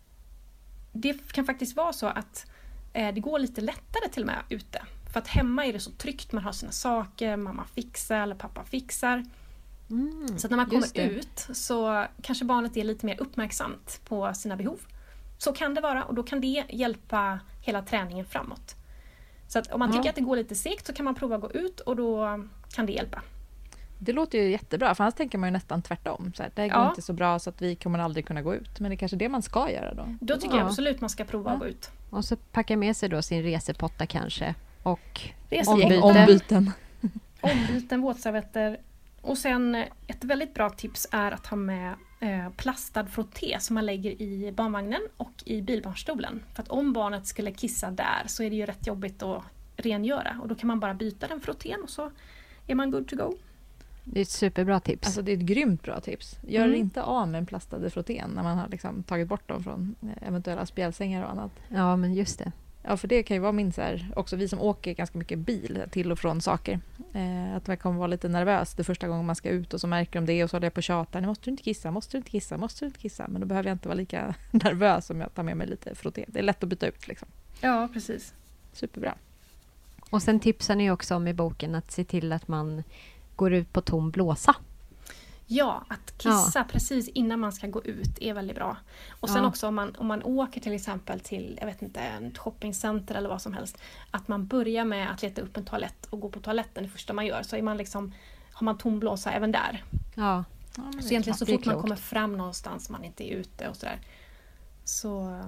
det kan faktiskt vara så att eh, det går lite lättare till och med ute, för att hemma är det så tryggt, man har sina saker, mamma fixar eller pappa fixar. Mm, så att när man kommer ut så kanske barnet är lite mer uppmärksamt på sina behov. Så kan det vara, och då kan det hjälpa hela träningen framåt. Så att om man ja. tycker att det går lite segt så kan man prova att gå ut, och då kan det hjälpa. Det låter ju jättebra, för annars tänker man ju nästan tvärtom. Så här, det går ja. inte så bra så att vi kommer aldrig kunna gå ut. Men det är kanske det man ska göra då. Då tycker ja. jag absolut man ska prova ja. att gå ut. Och så packa med sig då sin resepotta kanske. Och Resegäng, ombyten. Ombyten, våtservetter. Och sen ett väldigt bra tips är att ha med eh, plastad frotté som man lägger i barnvagnen och i bilbarnstolen. För att om barnet skulle kissa där så är det ju rätt jobbigt att rengöra. Och då kan man bara byta den frottén och så är man good to go. Det är ett superbra tips. Alltså det är ett grymt bra tips. Gör mm. inte av med en plastade frottén när man har liksom tagit bort dem från eventuella spjälsängar och annat. Ja, men just det. Ja, för det kan ju vara min så här, också vi som åker ganska mycket bil till och från saker. Eh, att man kommer vara lite nervös det första gången man ska ut, och så märker de det och så håller jag på tjatar. Måste du inte kissa, måste du inte kissa, måste du inte kissa. Men då behöver jag inte vara lika nervös om jag tar med mig lite frotté. Det är lätt att byta ut liksom. Ja, precis. Superbra. Och sen tipsar ni också om i boken att se till att man går ut på tom blåsa. Ja, att kissa ja. precis innan man ska gå ut är väldigt bra. Och sen ja. också om man, om man åker till exempel till, jag vet inte, en shoppingcenter eller vad som helst. Att man börjar med att leta upp en toalett och gå på toaletten det första man gör. Så är man liksom, har man tom blåsa även där. Ja. ja så egentligen så fort man kommer fram någonstans, man inte är ute och sådär. Så...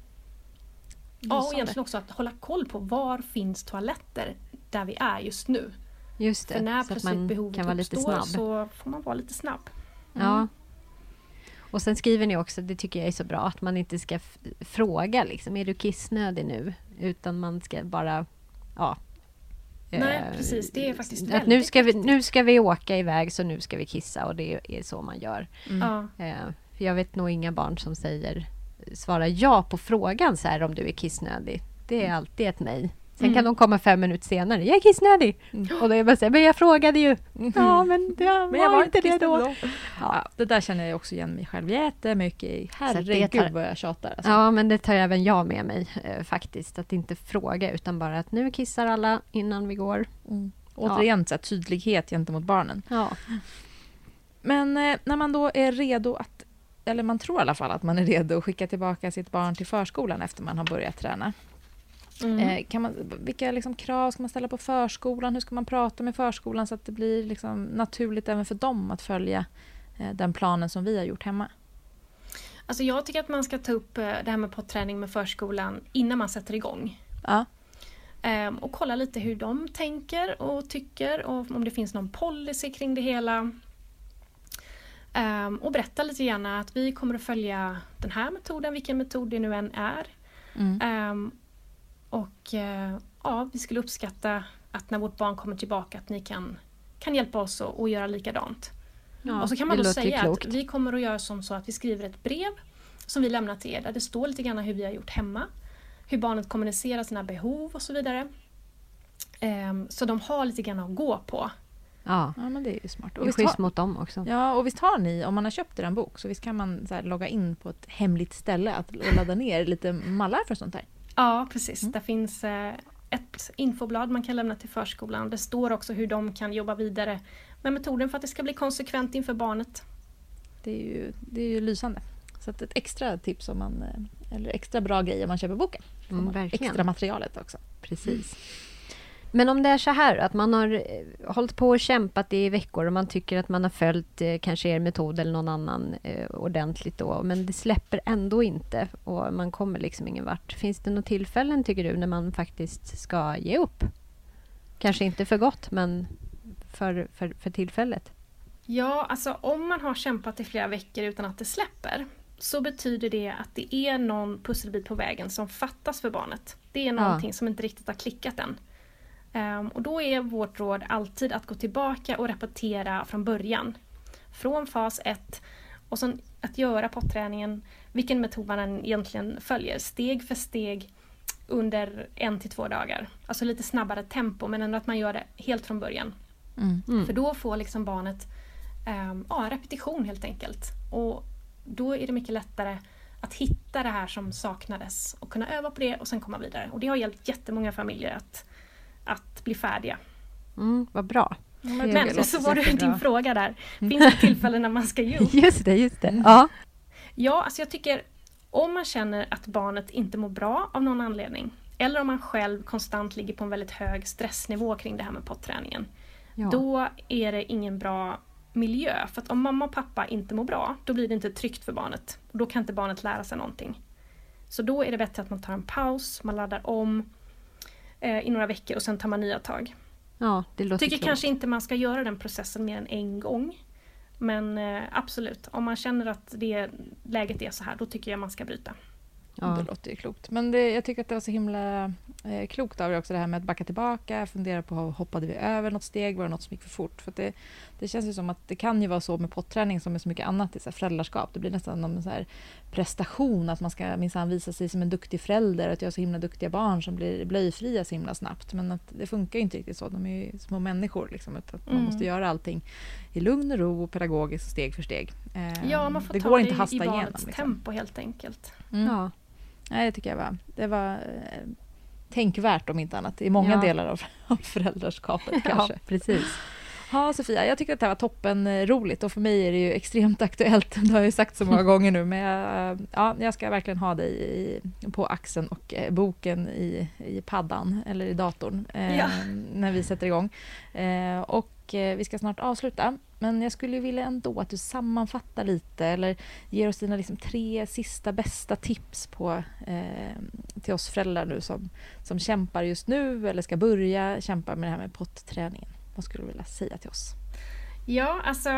Ja, och egentligen också att hålla koll på var finns toaletter där vi är just nu. Just det, för när så att man behovet kan vara lite snabb. Så får man vara lite snabb. Mm. Ja. Och sen skriver ni också, det tycker jag är så bra, att man inte ska f- fråga liksom, är du kissnödig nu? Utan man ska bara, ja. Nej, eh, precis. Det är faktiskt väldigt att nu ska, vi, nu ska vi åka iväg, så nu ska vi kissa, och det är så man gör. Mm. Eh, för jag vet nog inga barn som säger, svarar ja på frågan så här, om du är kissnödig. Det är alltid ett nej. Sen mm. kan de komma fem minuter senare. Jag är kissnödig. Mm. Och då är jag bara, men jag frågade ju. Mm. Ja, men jag, men jag var, var inte det då. då. Ja, det där känner jag också igen mig själv jättemycket i. Herregud tar, vad jag tjatar. Alltså. Ja, men det tar även jag med mig eh, faktiskt. Att inte fråga, utan bara att nu kissar alla innan vi går. Mm. Återigen, ja. så här, tydlighet gentemot barnen. Ja. Men eh, när man då är redo att, eller man tror i alla fall att man är redo att skicka tillbaka sitt barn till förskolan efter man har börjat träna. Mm. Eh, kan man, vilka liksom krav ska man ställa på förskolan? Hur ska man prata med förskolan så att det blir liksom naturligt även för dem att följa eh, den planen som vi har gjort hemma? Alltså jag tycker att man ska ta upp det här med potträning med förskolan innan man sätter igång. Ja. Um, och kolla lite hur de tänker och tycker och om det finns någon policy kring det hela. Um, och berätta lite gärna att vi kommer att följa den här metoden, vilken metod det nu än är. Mm. Um, och uh, ja, vi skulle uppskatta att när vårt barn kommer tillbaka att ni kan, kan hjälpa oss och, och göra likadant. Ja, och så kan man då säga klokt. Att vi kommer att göra som så att vi skriver ett brev som vi lämnar till er där det står lite grann hur vi har gjort hemma. Hur barnet kommunicerar sina behov och så vidare. Um, så de har lite grann att gå på. Ja, ja men det är ju smart. Och det är schysst mot dem också. Ja, och visst har ni, om man har köpt en bok så visst kan man så här, logga in på ett hemligt ställe att, och ladda ner lite mallar för sånt här. Ja, precis. Mm. Det finns eh, ett infoblad man kan lämna till förskolan. Det står också hur de kan jobba vidare med metoden för att det ska bli konsekvent inför barnet. Det är ju, det är ju lysande. Så att ett extra tips om man, eller extra bra grej om man köper boken. Mm, man extra materialet också. Precis. Men om det är så här att man har hållit på och kämpat i veckor och man tycker att man har följt eh, kanske er metod eller någon annan eh, ordentligt då, men det släpper ändå inte och man kommer liksom ingen vart. Finns det några tillfällen tycker du när man faktiskt ska ge upp? Kanske inte för gott, men för, för, för tillfället. Ja, alltså om man har kämpat i flera veckor utan att det släpper så betyder det att det är någon pusselbit på vägen som fattas för barnet. Det är någonting ja. som inte riktigt har klickat än. Um, och då är vårt råd alltid att gå tillbaka och repetera från början. Från fas ett och sen att göra potträningen, vilken metod man egentligen följer, steg för steg under en till två dagar. Alltså lite snabbare tempo men ändå att man gör det helt från början. Mm. Mm. För då får liksom barnet um, ja, repetition helt enkelt. Och då är det mycket lättare att hitta det här som saknades och kunna öva på det och sen komma vidare. Och det har hjälpt jättemånga familjer att att bli färdiga. Mm, vad bra. Men, men så var det din fråga där. Finns det tillfällen när man ska ge upp? Just det, just det. Ja. Ja, alltså jag tycker om man känner att barnet inte mår bra av någon anledning eller om man själv konstant ligger på en väldigt hög stressnivå kring det här med potträningen. Ja. Då är det ingen bra miljö. För att om mamma och pappa inte mår bra, då blir det inte tryggt för barnet. Och då kan inte barnet lära sig någonting. Så då är det bättre att man tar en paus, man laddar om i några veckor och sen tar man nya tag. Ja, det låter tycker klokt. Kanske inte man ska göra den processen mer än en gång. Men eh, absolut, om man känner att det läget är så här, då tycker jag man ska bryta. Ja. Det låter ju klokt. Men det, jag tycker att det var så himla eh, klokt av er också det här med att backa tillbaka, fundera på hoppade vi över något steg, var det något som gick för fort? För att det, det känns ju som att det kan ju vara så med potträning som med så mycket annat i så här föräldraskap. Det blir nästan en så här prestation att man ska minsann visa sig som en duktig förälder, att jag har så himla duktiga barn som blir blöjfria så himla snabbt. Men att det funkar ju inte riktigt så. De är ju små människor liksom, att man mm. måste göra allting i lugn och ro och pedagogiskt steg för steg. Eh, ja, man får det ta går det inte hasta i barnets igenom, liksom. tempo helt enkelt. Mm. Ja. Nej, det tycker jag var, det var eh, tänkvärt om inte annat i många ja. delar av, av föräldraskapet kanske. Ja, precis. Ja, Sofia, jag tycker att det här var toppen roligt och för mig är det ju extremt aktuellt. Det har jag ju sagt så många gånger nu, men jag, ja, jag ska verkligen ha dig i, på axeln och eh, boken i, i paddan eller i datorn eh, ja. när vi sätter igång. Eh, och eh, vi ska snart avsluta, men jag skulle vilja ändå att du sammanfattar lite eller ger oss dina liksom, tre sista bästa tips på, eh, till oss föräldrar nu som, som kämpar just nu eller ska börja kämpa med det här med potträningen. Vad skulle du vilja säga till oss? Ja, alltså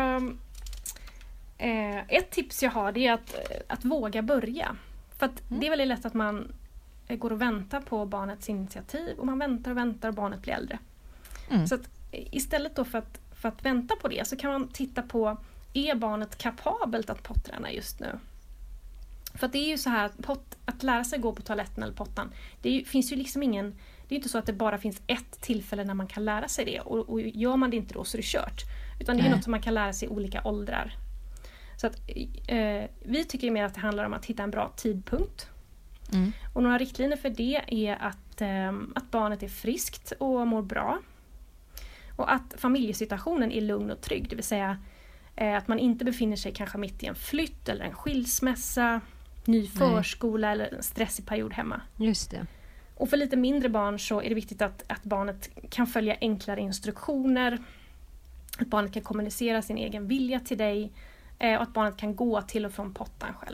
eh, ett tips jag har det är att, att våga börja. För att mm. det är väldigt lätt att man går och väntar på barnets initiativ och man väntar och väntar och barnet blir äldre. Mm. Så att istället då för att, för att vänta på det så kan man titta på, är barnet kapabelt att potträna just nu? För att det är ju så här att, pott, att lära sig gå på toaletten eller pottan, det är ju, finns ju liksom ingen, det är inte så att det bara finns ett tillfälle när man kan lära sig det. Och, och gör man det inte då så är det kört. Utan det är Nej. något som man kan lära sig i olika åldrar. Så att eh, vi tycker mer att det handlar om att hitta en bra tidpunkt. Mm. Och några riktlinjer för det är att, eh, att barnet är friskt och mår bra. Och att familjesituationen är lugn och trygg. Det vill säga eh, att man inte befinner sig kanske mitt i en flytt eller en skilsmässa, ny förskola Nej. eller en stressig period hemma. Just det. Och för lite mindre barn så är det viktigt att, att barnet kan följa enklare instruktioner. Att barnet kan kommunicera sin egen vilja till dig. Eh, och att barnet kan gå till och från pottan själv.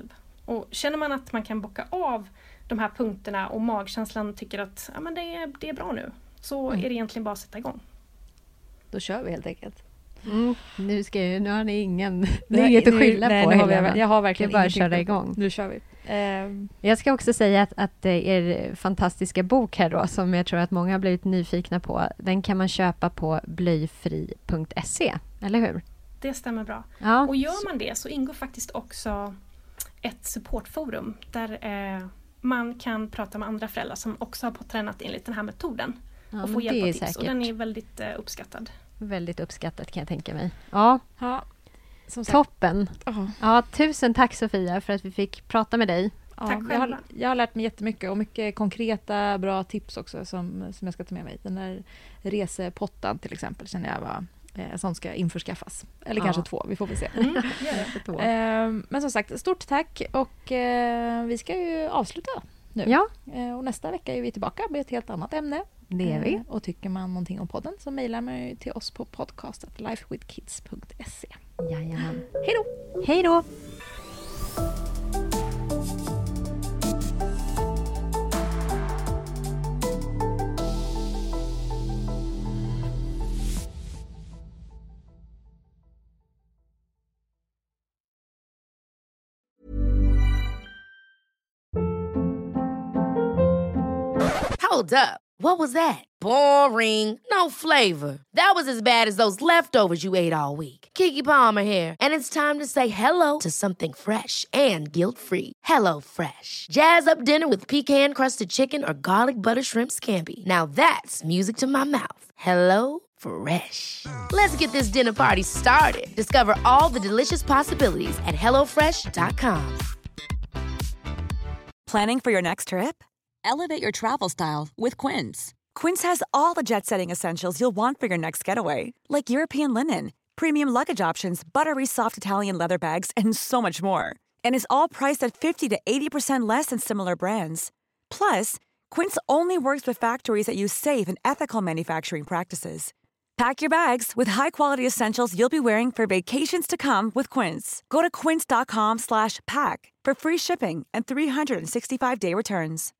Och känner man att man kan bocka av de här punkterna och magkänslan tycker att ja, men det, är, det är bra nu, så mm. är det egentligen bara att sätta igång. Då kör vi helt enkelt. Mm. Nu, ska jag, nu har ni ingen, det är inget att skylla nej, på. Nej, har vi, jag har verkligen bara köra igång. Nu kör vi. Um. Jag ska också säga att, att er fantastiska bok här då, som jag tror att många har blivit nyfikna på, den kan man köpa på blöjfri punkt se, eller hur? Det stämmer bra. Ja. Och gör man det så ingår faktiskt också ett supportforum där eh, man kan prata med andra föräldrar som också har tränat enligt den här metoden. Ja, och få hjälp och tips. Säkert. Och den är väldigt eh, uppskattad. Väldigt uppskattat kan jag tänka mig. Ja, ja som sagt. Toppen. Uh-huh. Ja, tusen tack Sofia för att vi fick prata med dig. Ja, tack själva. Jag har, jag har lärt mig jättemycket och mycket konkreta bra tips också som, som jag ska ta med mig. Den där resepottan till exempel känner jag var eh, som ska införskaffas. Eller ja. kanske två, vi får väl se. Mm, eh, men som sagt, stort tack och eh, vi ska ju avsluta nu. Ja. Eh, och nästa vecka är vi tillbaka med ett helt annat ämne. Det är vi. Eh, och tycker man någonting om podden så mejlar man till oss på podcastet lifewithkids punkt se. Jajamän. Hej då! Hej då! Hold up. What was that? Boring. No flavor. That was as bad as those leftovers you ate all week. Keke Palmer here, and it's time to say hello to something fresh and guilt-free. Hello Fresh. Jazz up dinner with pecan-crusted chicken or garlic butter shrimp scampi. Now that's music to my mouth. Hello Fresh. Let's get this dinner party started. Discover all the delicious possibilities at hello fresh dot com. Planning for your next trip? Elevate your travel style with Quince. Quince has all the jet-setting essentials you'll want for your next getaway, like European linen, premium luggage options, buttery soft Italian leather bags, and so much more. And is all priced at fifty to eighty percent less than similar brands. Plus, Quince only works with factories that use safe and ethical manufacturing practices. Pack your bags with high-quality essentials you'll be wearing for vacations to come with Quince. Go to quince dot com slash pack for free shipping and three hundred sixty-five day returns.